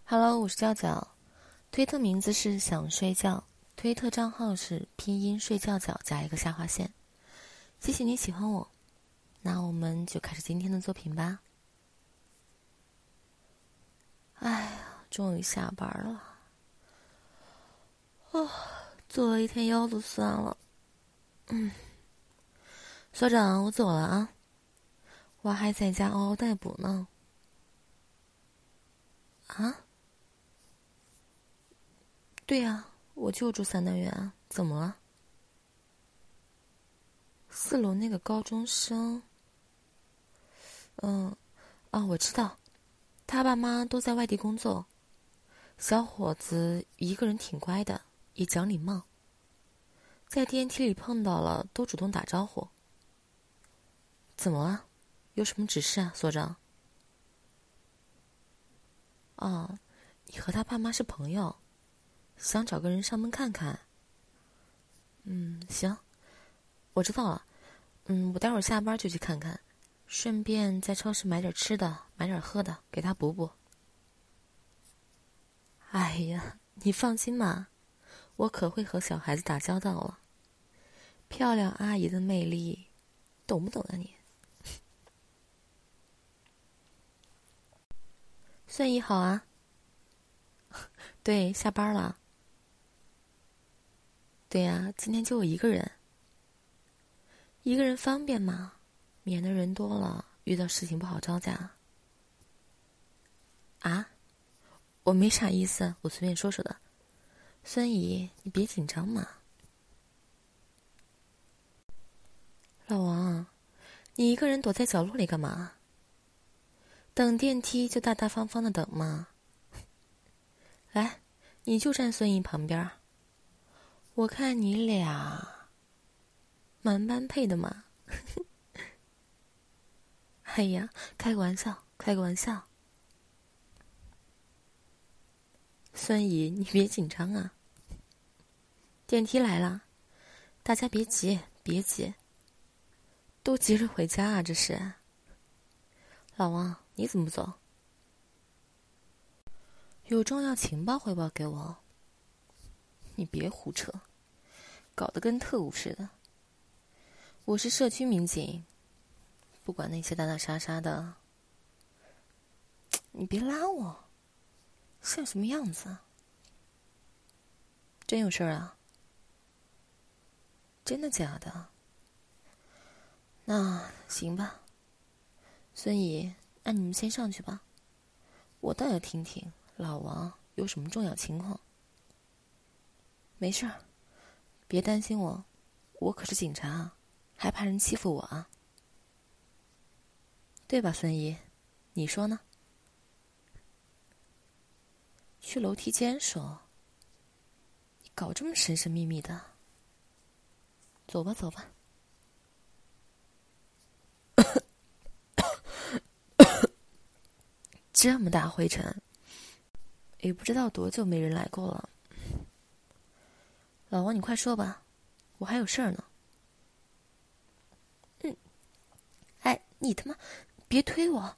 Hello，我是教教，推特名字是想睡觉，推特账号是拼音睡觉觉加一个下划线。谢谢你喜欢我，那我们就开始今天的作品吧。哎呀，终于下班了，坐了一天腰都酸了。所长，我走了啊，我还在家嗷嗷待哺呢。啊？对呀，我就住3单元啊，怎么了？4楼那个高中生，我知道，他爸妈都在外地工作，小伙子一个人挺乖的，也讲礼貌，在电梯里碰到了都主动打招呼。怎么了？有什么指示啊，所长？哦，你和他爸妈是朋友，想找个人上门看看。行，我知道了。我待会儿下班就去看看，顺便在超市买点吃的，买点喝的，给他补补。哎呀，你放心吧，我可会和小孩子打交道了。漂亮阿姨的魅力，懂不懂啊你？孙姨好啊。对，下班了。对呀，今天就我一个人。一个人方便嘛，免得人多了遇到事情不好招架。啊？我没啥意思，我随便说说的。孙姨，你别紧张嘛。老王，你一个人躲在角落里干嘛？等电梯就大大方方的等嘛。来，你就站孙姨旁边。我看你俩蛮般配的嘛。哎呀，开个玩笑，开个玩笑。孙姨，你别紧张啊。电梯来了，大家别急，别急，都急着回家啊，这是。老王，你怎么不走？有重要情报汇报给我。你别胡扯，搞得跟特务似的。我是社区民警，不管那些打打杀杀的。你别拉我，像什么样子？真有事儿啊？真的假的？那行吧，孙姨，那你们先上去吧，我倒要听听老王有什么重要情况。没事儿，别担心我，我可是警察啊，还怕人欺负我啊？对吧，孙姨？你说呢？去楼梯间说，你搞这么神神秘秘的。走吧，走吧。这么大灰尘，也不知道多久没人来过了。老王，你快说吧，我还有事儿呢。哎，你他妈，别推我！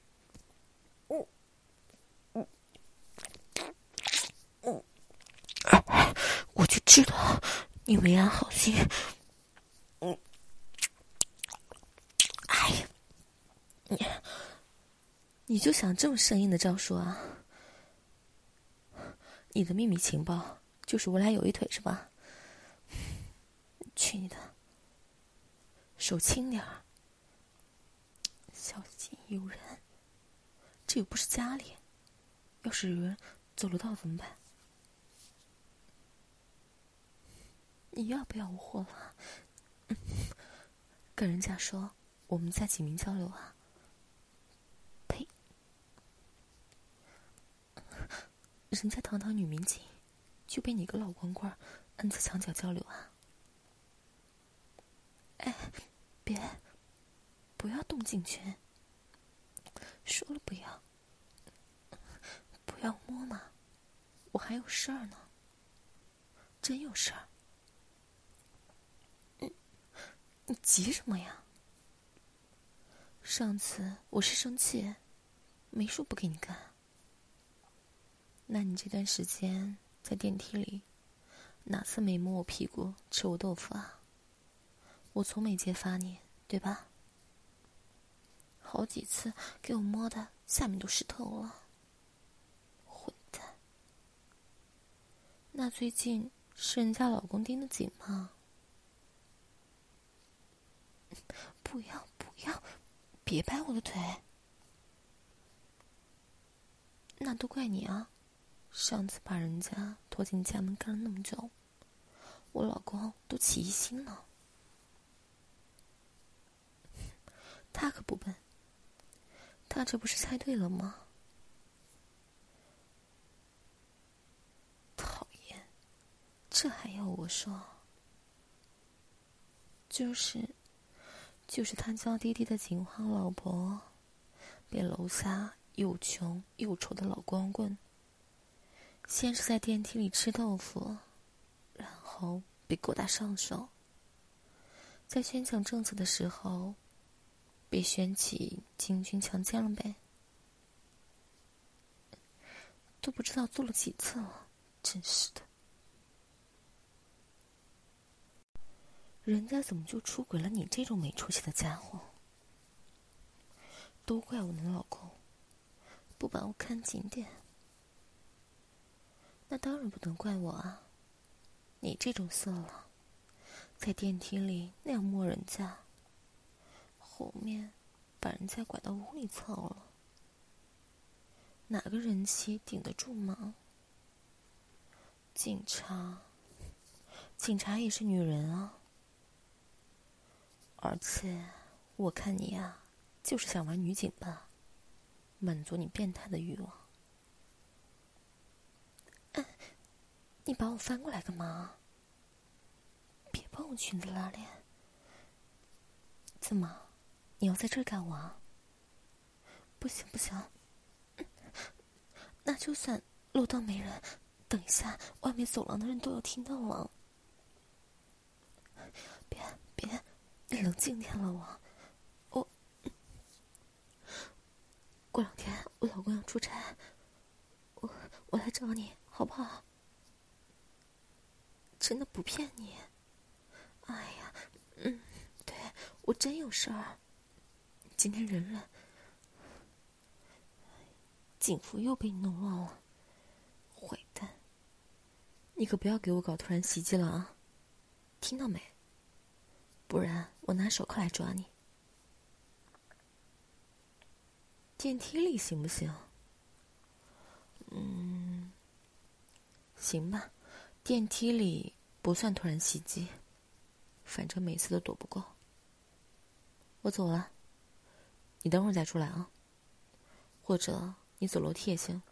我就知道你没安好心。哎呀，你就想这么生硬的招数啊？你的秘密情报就是我俩有一腿是吧？去你的！手轻点儿，小心有人。这又不是家里，要是有人走楼道怎么办？你要不要我活了？跟人家说我们在警民交流啊？呸！人家堂堂女民警，就被你个老光棍摁在墙角交流啊？哎，别，不要动静圈。说了不要，不要摸嘛，我还有事儿呢，真有事儿。你急什么呀？上次我是生气，没说不给你干。 那你这段时间在电梯里哪次没摸我屁股吃我豆腐啊？我从没揭发你，对吧？好几次给我摸的下面都湿透了，混蛋！那最近是人家老公盯得紧吗？不要不要，别掰我的腿！那都怪你啊！上次把人家拖进家门干了那么久，我老公都起疑心了。他可不笨，他这不是猜对了吗？讨厌，这还要我说？就是他娇滴滴的警花老婆，被楼下又穷又丑的老光棍，先是在电梯里吃豆腐，然后被勾搭上手，在宣讲政策的时候被选起金军强奸了呗，都不知道做了几次了，真是的。人家怎么就出轨了你这种没出息的家伙？都怪我那老公不把我看紧点。那当然不能怪我啊，你这种色狼在电梯里那样摸人家，后面把人家拐到屋里操了，哪个人妻顶得住吗？警察也是女人啊。而且我看你啊，就是想玩女警吧，满足你变态的欲望。你把我翻过来干嘛？别帮我裙子拉链。怎么，你要在这儿干我啊？不行不行，那就算楼道没人，等一下外面走廊的人都要听到了。别，你冷静点了我过2天我老公要出差，我来找你好不好？真的不骗你。哎呀，对，我真有事儿。今天人警服又被你弄乱了，坏蛋！你可不要给我搞突然袭击了啊，听到没？不然我拿手铐来抓你。电梯里行不行？行吧，电梯里不算突然袭击，反正每次都躲不过。我走了，你等会儿再出来啊，或者你走楼梯也行。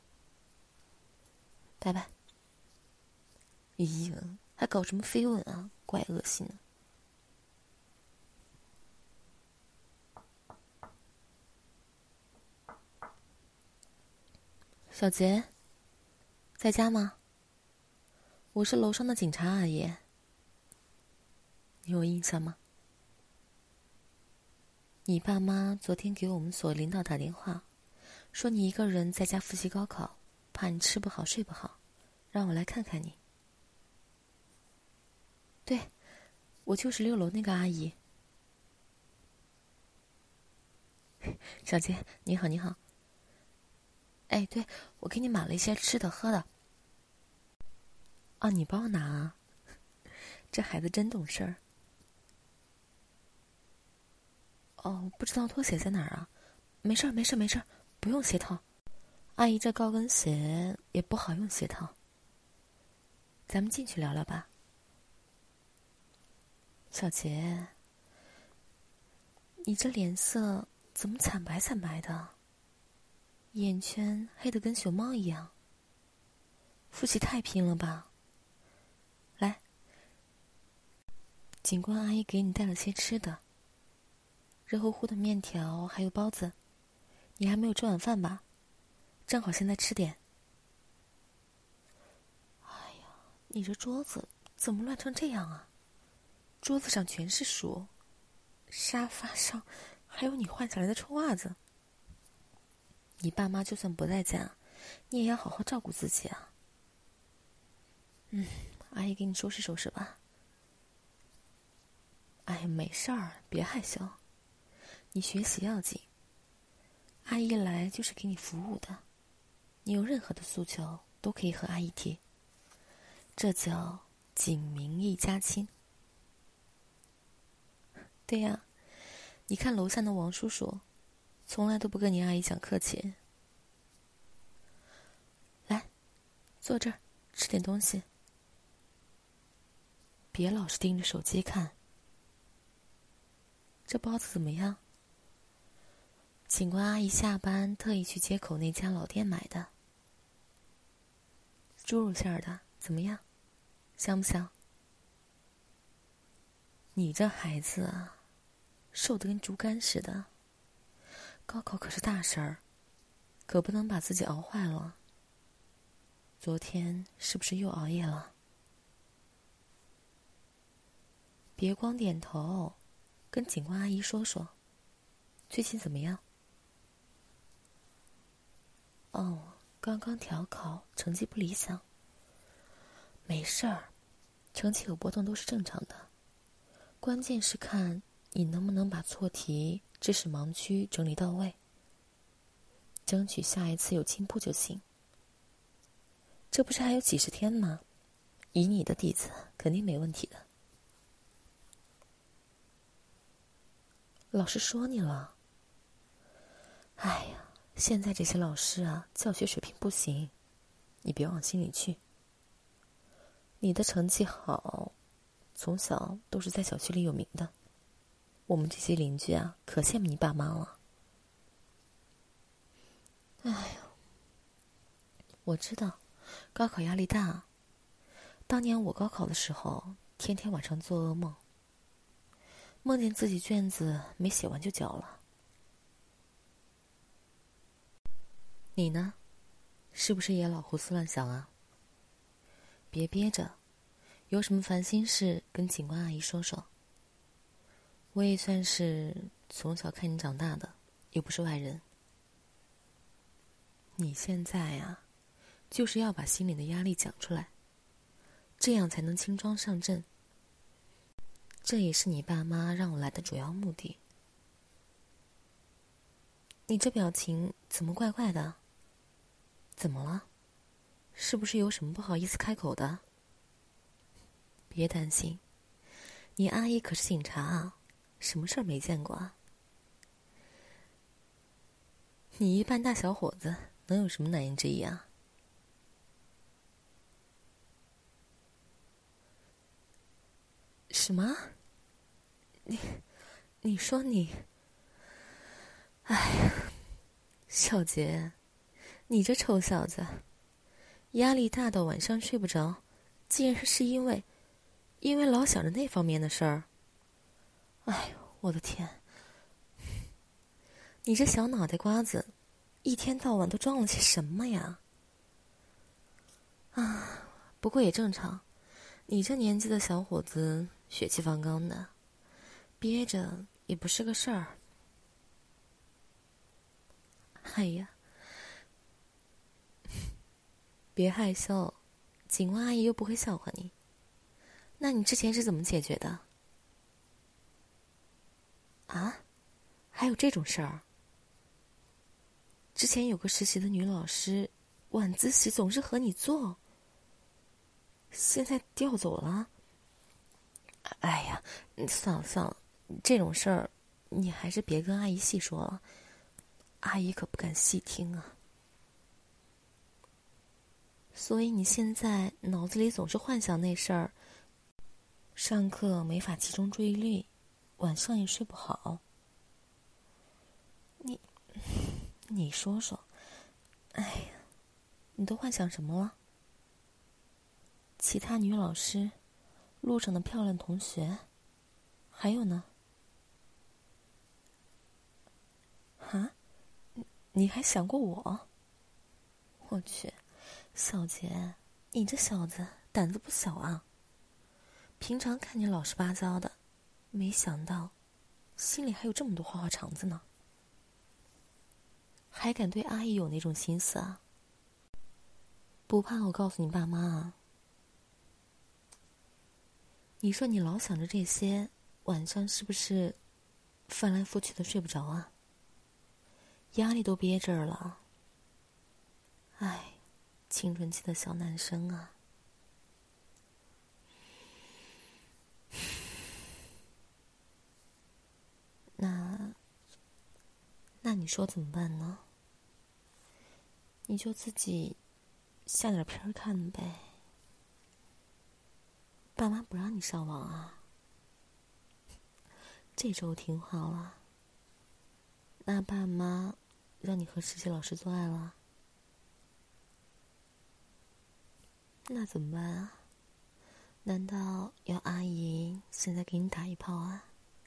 拜拜。咦，还搞什么飞吻啊，怪恶心的。小杰，在家吗？我是楼上的警察阿姨，你有印象吗？你爸妈昨天给我们所领导打电话，说你一个人在家复习高考，怕你吃不好睡不好，让我来看看你。对，我就是6楼那个阿姨。小杰，你好你好。哎，对，我给你买了一些吃的喝的。啊，你帮我拿啊？这孩子真懂事儿。哦，不知道拖鞋在哪儿啊？没事儿，不用鞋套。阿姨这高跟鞋也不好用鞋套。咱们进去聊聊吧。小杰，你这脸色怎么惨白的？眼圈黑得跟熊猫一样。复习太拼了吧？来，警官阿姨给你带了些吃的，热乎乎的面条还有包子。你还没有吃晚饭吧？正好现在吃点。哎呀，你这桌子怎么乱成这样啊？桌子上全是书，沙发上还有你换下来的臭袜子。你爸妈就算不在家， 你也要好好照顾自己啊。阿姨给你收拾收拾吧。哎呀，没事儿，别害羞，你学习要紧。阿姨来就是给你服务的，你有任何的诉求都可以和阿姨提，这叫警民一家亲。对呀，你看楼下的王叔叔，从来都不跟你阿姨讲客气。来，坐这儿吃点东西，别老是盯着手机看。这包子怎么样？警官阿姨下班特意去街口那家老店买的，猪肉馅儿的，怎么样？香不香？你这孩子啊，瘦得跟猪肝似的。高考可是大事儿，可不能把自己熬坏了。昨天是不是又熬夜了？别光点头，跟警官阿姨说说，最近怎么样？哦，刚刚调考，成绩不理想。没事儿，成绩有波动都是正常的，关键是看你能不能把错题、知识盲区整理到位，争取下一次有进步就行。这不是还有几十天吗？以你的底子，肯定没问题的。老师说你了。哎呀，现在这些老师啊，教学水平不行，你别往心里去。你的成绩好，从小都是在小区里有名的，我们这些邻居啊，可羡慕你爸妈了。哎呀，我知道，高考压力大。当年我高考的时候，天天晚上做噩梦，梦见自己卷子没写完就交了。你呢？是不是也老胡思乱想啊？别憋着，有什么烦心事跟警官阿姨说说。我也算是从小看你长大的，又不是外人。你现在呀，就是要把心里的压力讲出来，这样才能轻装上阵。这也是你爸妈让我来的主要目的。你这表情怎么怪怪的？怎么了？是不是有什么不好意思开口的？别担心，你阿姨可是警察啊，什么事儿没见过啊？你一般大小伙子，能有什么难言之隐啊？什么？你说你？哎呀，小杰，你这臭小子，压力大到晚上睡不着，竟然是因为老想着那方面的事儿。哎呦，我的天！你这小脑袋瓜子，一天到晚都装了些什么呀？啊，不过也正常，你这年纪的小伙子血气方刚的，憋着也不是个事儿。哎呀，别害羞，警官阿姨又不会笑话你。那你之前是怎么解决的？啊？还有这种事儿？之前有个实习的女老师，晚自习总是和你坐，现在调走了？哎呀，算了算了，这种事儿你还是别跟阿姨细说了，阿姨可不敢细听啊。所以你现在脑子里总是幻想那事儿，上课没法集中注意力，晚上也睡不好。你说说，哎呀，你都幻想什么了？其他女老师，路上的漂亮同学，还有呢？啊？你还想过我？我去，小杰，你这小子胆子不小啊！平常看你老实巴交的，没想到心里还有这么多花花肠子呢，还敢对阿姨有那种心思啊？ 不怕我告诉你爸妈啊？你说你老想着这些，晚上是不是翻来覆去的睡不着啊？压力都憋这儿了。唉，青春期的小男生啊。那你说怎么办呢？你就自己下点片看呗。爸妈不让你上网啊？这周听话了。那爸妈让你和实习老师做爱了？那怎么办啊？难道要阿姨现在给你打一炮啊？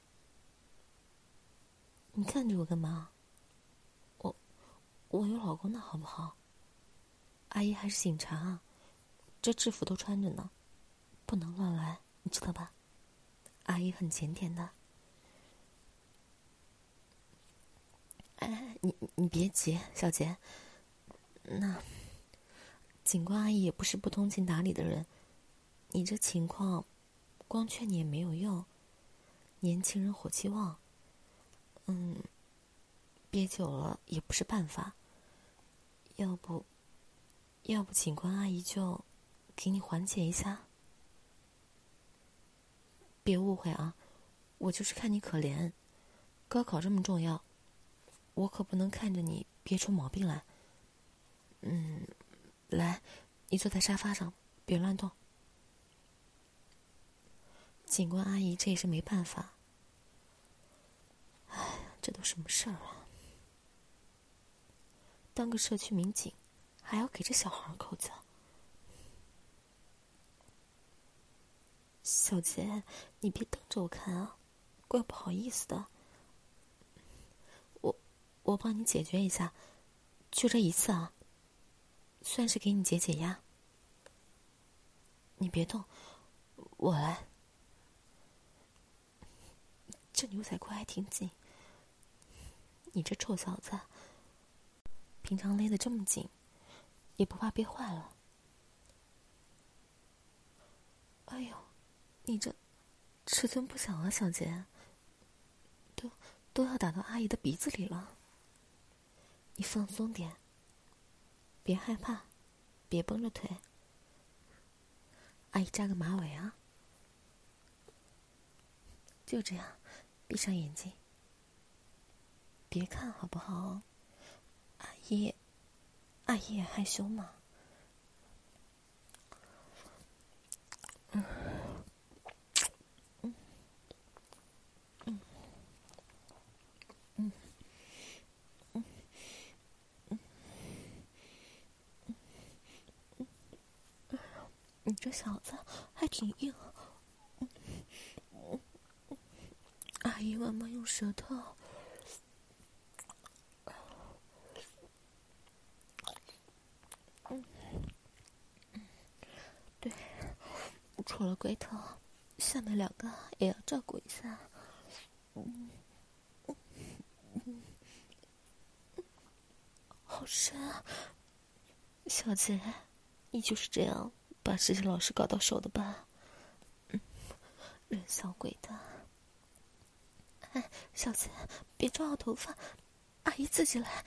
你看着我干嘛？我有老公的好不好？阿姨还是警察啊，这制服都穿着呢，不能乱来，你知道吧？阿姨很检点的。哎，你别急，小杰。那警官阿姨也不是不通情达理的人，你这情况，光劝你也没有用。年轻人火气旺，憋久了也不是办法。要不警官阿姨就给你缓解一下。别误会啊，我就是看你可怜，高考这么重要，我可不能看着你憋出毛病来。来，你坐在沙发上，别乱动。警官阿姨这也是没办法。哎，这都什么事儿啊？当个社区民警，还要给这小孩口教。小杰，你别瞪着我看啊，怪不好意思的。我帮你解决一下，就这一次啊，算是给你解解压。你别动，我来。这牛仔裤还挺紧，你这臭小子，平常勒得这么紧，也不怕憋坏了？哎呦，你这尺寸不小啊，小杰，都要打到阿姨的鼻子里了。你放松点，别害怕，别绷着腿。阿姨扎个马尾啊，就这样，闭上眼睛，别看好不好？阿姨也害羞嘛。你这小子还挺硬。阿姨慢慢用舌头。对，除了龟头，下面两个也要照顾一下。好深啊，小杰，你就是这样把实习老师搞到手的吧？人小鬼的。哎，小杰，别抓我头发，阿姨自己来。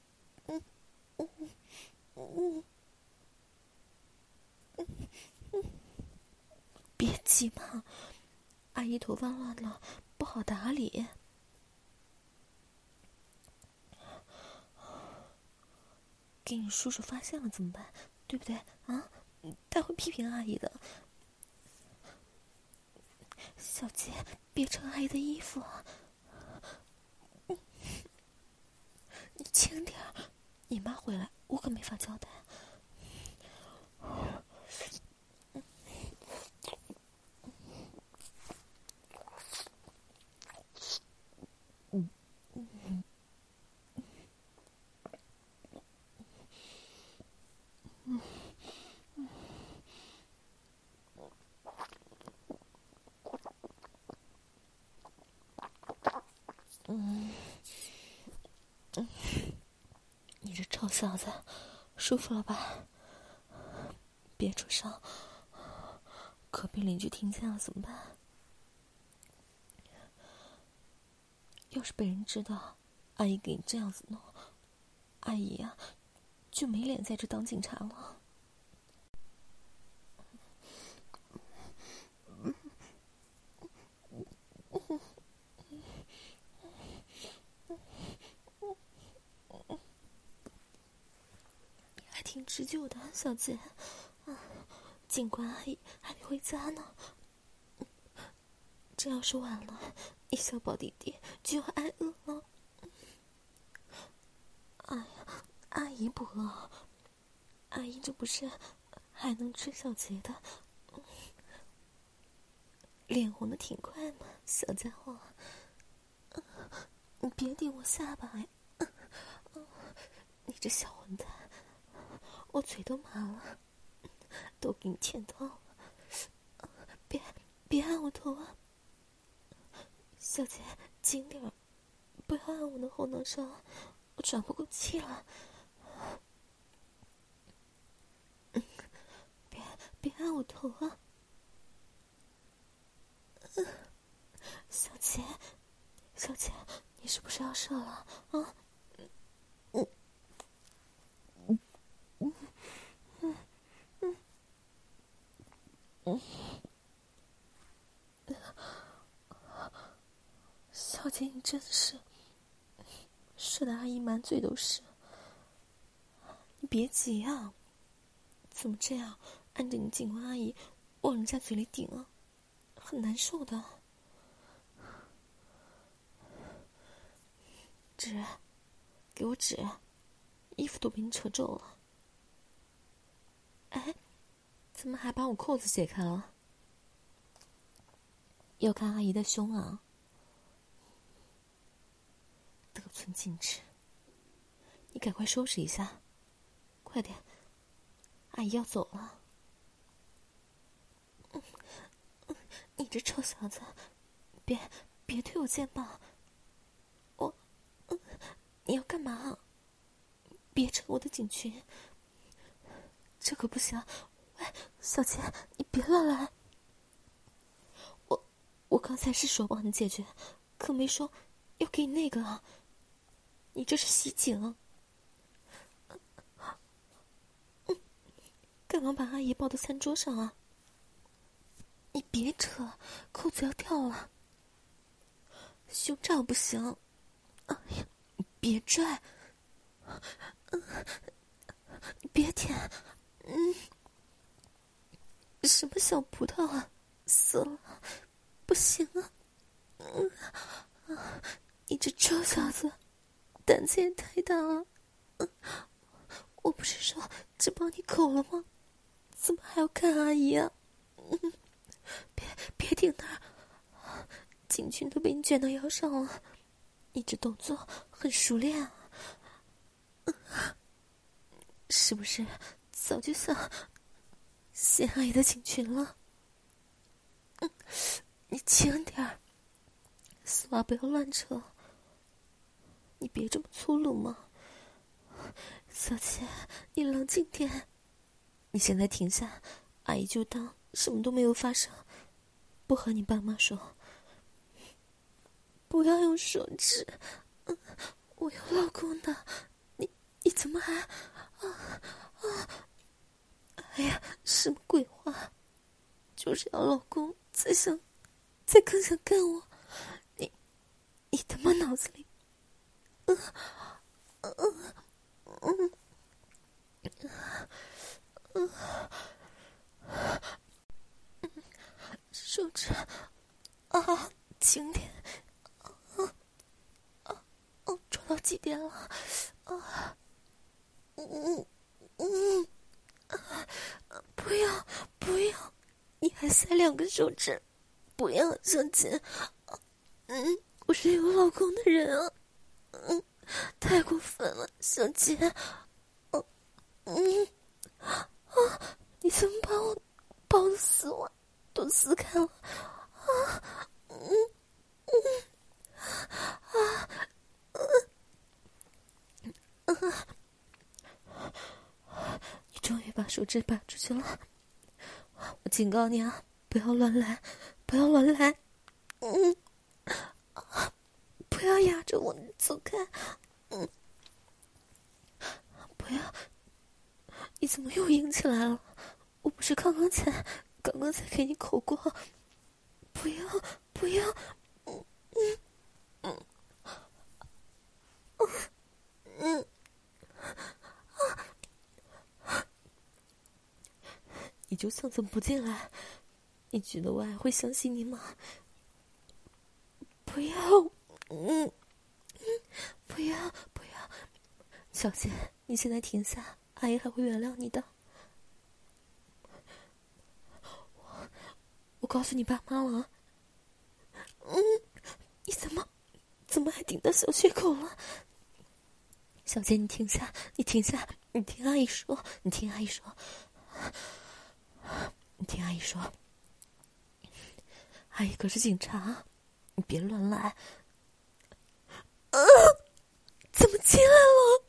别急嘛，阿姨头发乱了不好打理。给你叔叔发现了怎么办？对不对啊？他会批评阿姨的。小杰，别扯阿姨的衣服啊！你轻点儿，你妈回来我可没法交代。你这臭小子，舒服了吧？ 别出声，隔壁邻居听见了怎么办？要是被人知道阿姨给你这样子弄，阿姨呀，就没脸在这当警察了。还挺持久的，小姐。警官阿姨还没回家呢，这要是晚了，你小宝弟弟就要挨饿了。哎呀，阿姨不饿，阿姨这不是还能吃小杰的，脸红的挺快嘛，小家伙。你别顶我下巴呀！你这小混蛋，我嘴都麻了，都给你舔到了。别按我头啊，小姐，轻点儿，不要按我的后脑勺，我喘不过气了。别按我头啊！小姐，你是不是要射了啊？小姐，你真是射的阿姨满嘴都是。你别急啊，怎么这样按着你警官阿姨往人家嘴里顶啊？很难受的。纸，给我纸，衣服都被你扯皱了。哎，怎么还把我扣子解开了？要看阿姨的胸啊！得寸进尺，你赶快收拾一下，快点，阿姨要走了。你这臭小子，别推我肩膀！你要干嘛？别扯我的警裙，这可不行！喂，小姐，你别乱来！我刚才是说帮你解决，可没说要给你那个啊！你这是袭警！干嘛把阿姨抱到餐桌上啊？你别扯，扣子要掉了。胸罩不行！哎呀，你别拽！你别舔！什么小葡萄啊，死了！不行啊！你这臭小子，胆子也太大了！我不是说只帮你口了吗？怎么还要看阿姨啊？别顶那儿，警裙都被你卷到腰上了，你这动作很熟练啊！是不是早就想掀阿姨的警裙了？你轻点儿，丝袜不要乱扯。你别这么粗鲁嘛，小姐，你冷静点。你现在停下，阿姨就当什么都没有发生，不和你爸妈说。不要用手指，我有老公的，你怎么还哎呀，什么鬼话？就是要老公再更想干我，你他妈脑子里，手指啊，轻点，抓到几点了？不要，你还塞2个手指，不要，小姐，我是有老公的人啊，太过分了，小姐，你怎么把我包的丝袜都撕开了？你终于把手指拔出去了。我警告你啊，不要乱来，不要乱来。不要压着我，走开。不要，你怎么又硬起来了？我不是刚刚才给你口过。不要，不要。你就算不进来，你觉得我还会相信你吗？不要，不要，不要，小姐，你现在停下，阿姨还会原谅你的。我告诉你爸妈了。你怎么还顶到小血口了？小姐，你停下，你停下，你听阿姨说，你听阿姨说，你听阿姨说，阿姨可是警察，你别乱来。怎么进来了？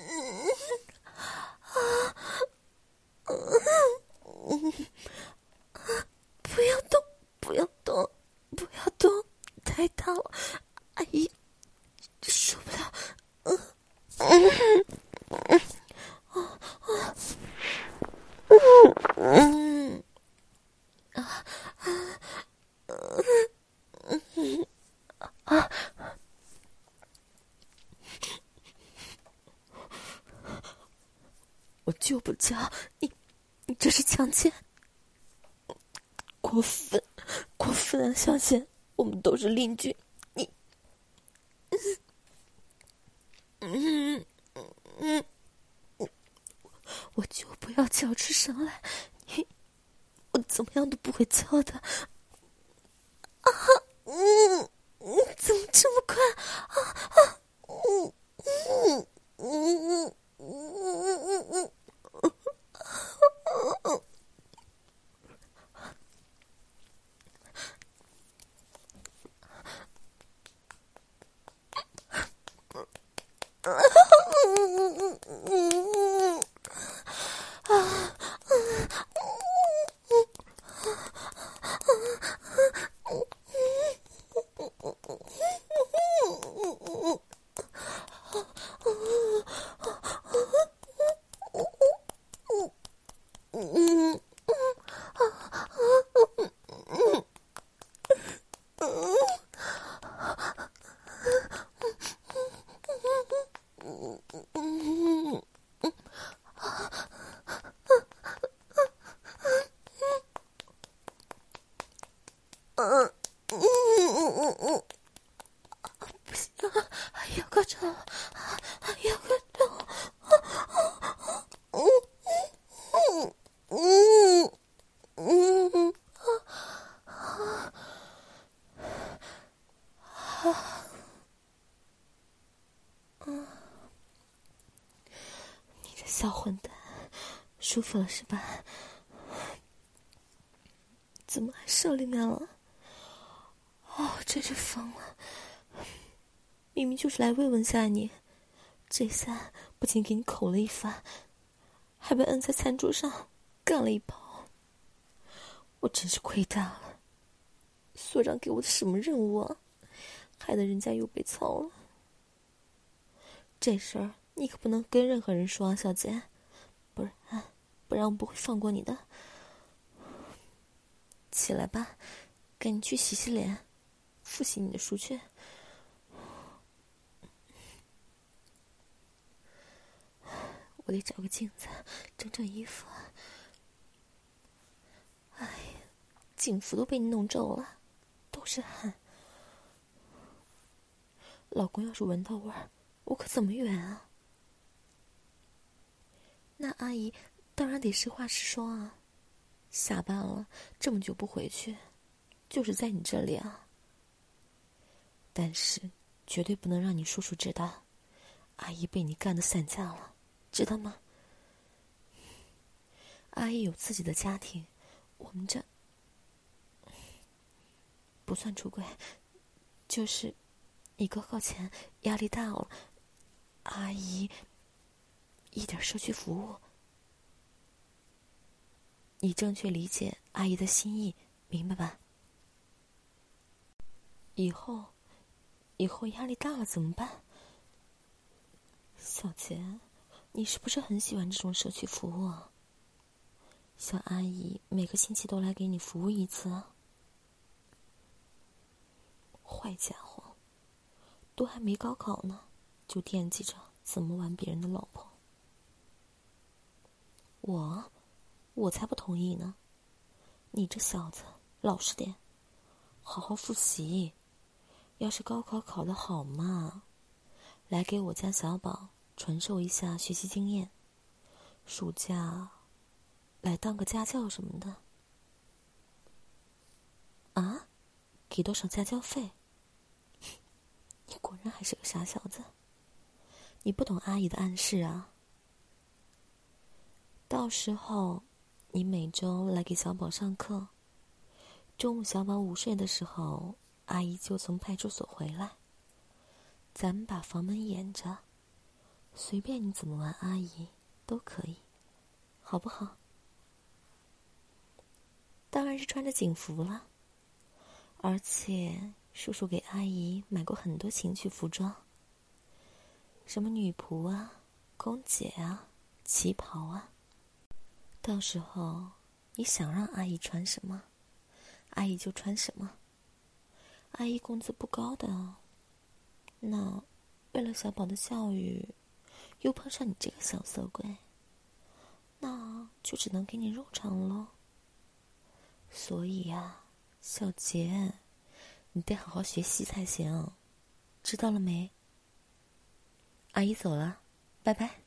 不要动，不要动，不要动，太大了，阿姨受不了。我就不叫你，你这是强奸，过分，过分啊，小姐，我们都是邻居，你，我就不要叫出声来，我怎么样都不会叫的。怎么这么快？不行，要高潮了，要高潮了。你这小混蛋，舒服了是吧？怎么还射里面了？真是疯了！明明就是来慰问下你，这下不仅给你口了一发，还被摁在餐桌上干了一包。我真是亏大了，所长给我的什么任务啊？害得人家又被操了。这事儿你可不能跟任何人说啊，小姐，不然我不会放过你的。起来吧，赶紧去洗洗脸，复习你的书去。我得找个镜子整整衣服。哎呀，警服都被你弄皱了，都是汗。老公要是闻到味儿，我可怎么圆啊？那阿姨当然得实话实说啊。下班了这么久不回去，就是在你这里啊。但是绝对不能让你叔叔知道，阿姨被你干得散架了，知道吗？阿姨有自己的家庭，我们这不算出轨，就是你高考前压力大了，阿姨一点社区服务你正确理解阿姨的心意，明白吧？以后压力大了怎么办？小杰，你是不是很喜欢这种社区服务啊？小阿姨每个星期都来给你服务一次啊。坏家伙，都还没高考呢，就惦记着怎么玩别人的老婆。我才不同意呢！你这小子，老实点，好好复习。要是高考考得好嘛，来给我家小宝传授一下学习经验，暑假来当个家教什么的。啊？给多少家教费？你果然还是个傻小子，你不懂阿姨的暗示啊。到时候你每周来给小宝上课，中午小宝午睡的时候，阿姨就从派出所回来，咱们把房门掩着，随便你怎么玩阿姨都可以，好不好？当然是穿着警服了，而且叔叔给阿姨买过很多情趣服装，什么女仆啊、空姐啊、旗袍啊。到时候你想让阿姨穿什么，阿姨就穿什么。阿姨工资不高的，那为了小宝的教育，又碰上你这个小色鬼，那就只能给你肉偿了。所以呀，小杰，你得好好学习才行，知道了没？阿姨走了，拜拜。